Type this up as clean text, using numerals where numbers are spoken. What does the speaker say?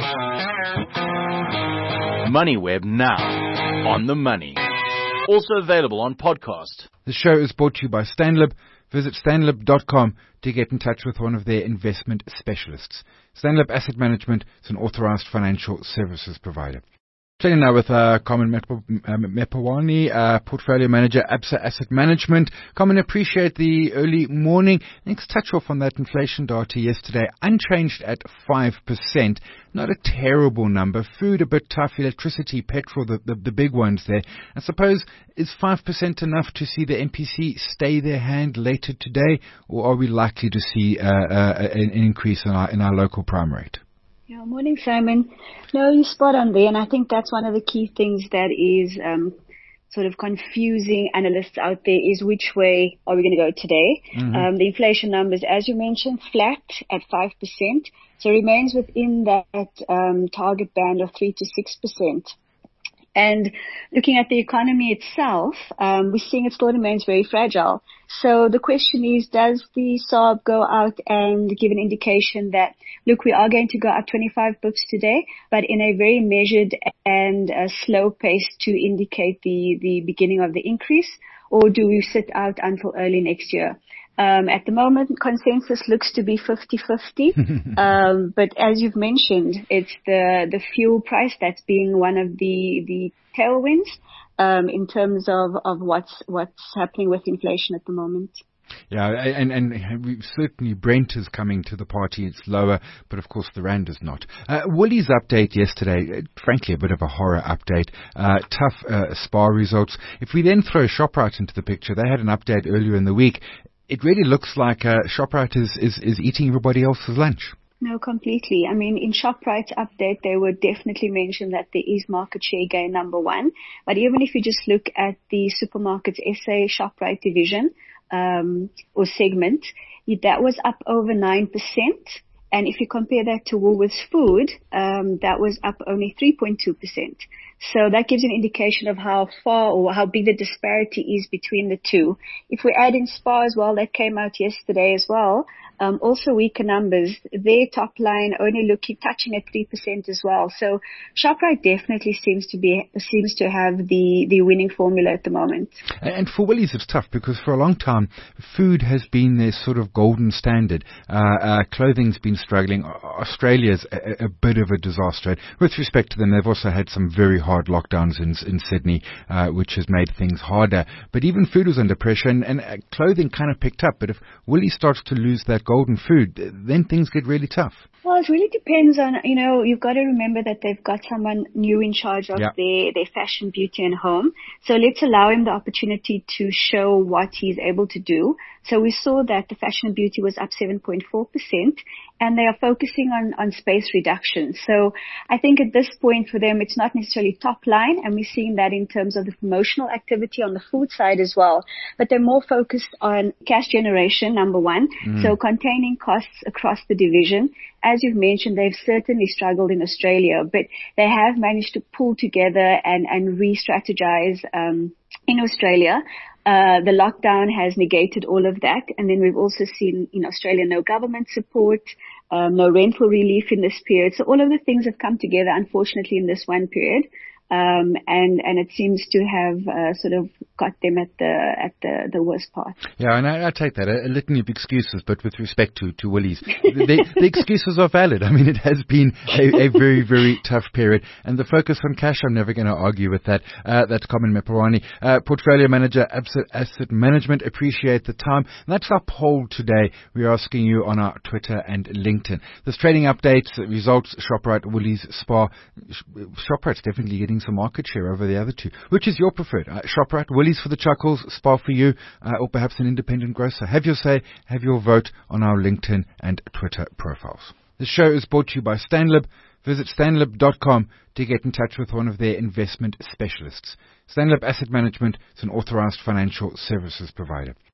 MoneyWeb now, on the money. Also available on podcast. The show is brought to you by Stanlib. Visit stanlib.com to get in touch with one of their investment specialists. Stanlib Asset Management is an authorized financial services provider. Chatting now with Carmen Mepawani, Portfolio Manager, Absa Asset Management. Carmen, appreciate the early morning. Let's touch off on that inflation data yesterday. Unchanged at 5%. Not a terrible number. Food a bit tough. Electricity, petrol, the big ones there. I suppose, is 5% enough to see the MPC stay their hand later today? Or are we likely to see an increase in our local prime rate? Yeah, morning, Simon. No, you're spot on there, and I think that's one of the key things that is sort of confusing analysts out there is which way are we going to go today. The inflation numbers, as you mentioned, flat at 5%, so remains within that target band of 3 to 6%. And looking at the economy itself, we're seeing it still remains very fragile. So the question is, does the SARB go out and give an indication that, look, we are going to go up 25 bips today, but in a very measured and slow pace to indicate the beginning of the increase, or do we sit out until early next year? At the moment, consensus looks to be 50-50. But as you've mentioned, it's the fuel price that's being one of the tailwinds in terms of what's happening with inflation at the moment. Yeah, and we certainly Brent is coming to the party. It's lower, but of course the rand is not. Woolies update yesterday, frankly a bit of a horror update. Tough SPAR results. If we then throw ShopRite into the picture, they had an update earlier in the week. It really looks like ShopRite is eating everybody else's lunch. No, completely. I mean, in ShopRite's update, they would definitely mention that there is market share gain number one. But even if you just look at the Supermarkets SA ShopRite division or segment, that was up over 9%. And if you compare that to Woolworths Food, that was up only 3.2%. So that gives an indication of how far or how big the disparity is between the two. If we add in SPAR as well, that came out yesterday as well. Also weaker numbers. Their top line only touching at 3% as well. So ShopRite definitely seems to have the winning formula at the moment. And for Woolies, it's tough because for a long time, food has been their sort of golden standard. Clothing's been struggling. Australia's a bit of a disaster. With respect to them, they've also had some very hard lockdowns in Sydney, which has made things harder. But even food was under pressure, and clothing kind of picked up. But if Woolies starts to lose that golden food, then things get really tough. Well, it really depends on, you've got to remember that they've got someone new in charge of their fashion, beauty and home. So let's allow him the opportunity to show what he's able to do. So we saw that the fashion and beauty was up 7.4%, and they are focusing on space reduction. So I think at this point for them, it's not necessarily top line, and we're seeing that in terms of the promotional activity on the food side as well. But they're more focused on cash generation, number one, so containing costs across the division. As you've mentioned, they've certainly struggled in Australia, but they have managed to pull together and re-strategize in Australia. The lockdown has negated all of that. And then we've also seen in Australia no government support, no rental relief in this period. So all of the things have come together, unfortunately, in this one period. And it seems to have sort of got them at the worst part. Yeah, and I take that, a litany of excuses, but with respect to Woolies, the excuses are valid. I mean, it has been a very, very tough period, and the focus on cash, I'm never going to argue with that. That's Carmen Mepawani, Portfolio Manager, Absa Asset Management. Appreciate the time. And that's our poll today. We're asking you on our Twitter and LinkedIn. There's trading updates, results, ShopRite, Woolies, SPAR. ShopRite's definitely getting some market share over the other two. Which is your preferred? ShopRite, Woolies for the chuckles, SPAR for you, or perhaps an independent grocer. Have your say, have your vote on our LinkedIn and Twitter profiles. The show is brought to you by Stanlib. Visit stanlib.com to get in touch with one of their investment specialists. Stanlib Asset Management is an authorized financial services provider.